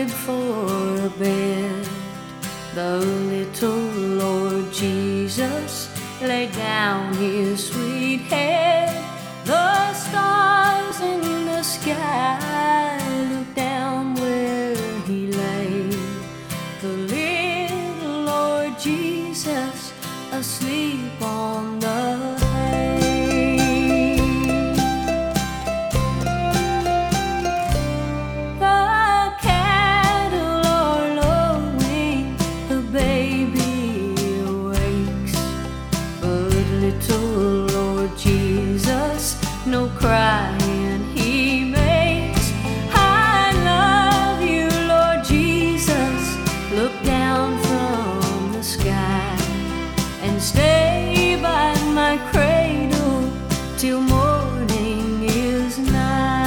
crib for a bed, the little Lord Jesus laid down his sweet head. The stars in the sky looked down where he lay. The little Lord Jesus asleep on the hay. The cattle are lowing, the baby awakes, but little Lord Jesus no crying he makes. I love you, Lord Jesus. Look down from the sky and stay by my cradle till morning is nigh.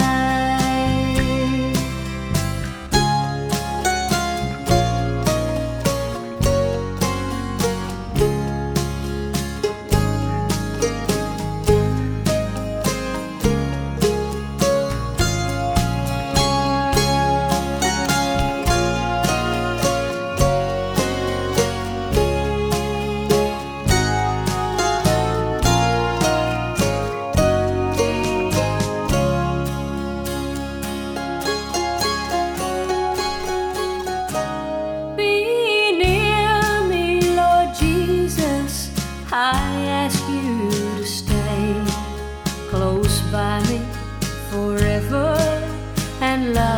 I ask you to stay close by me forever and love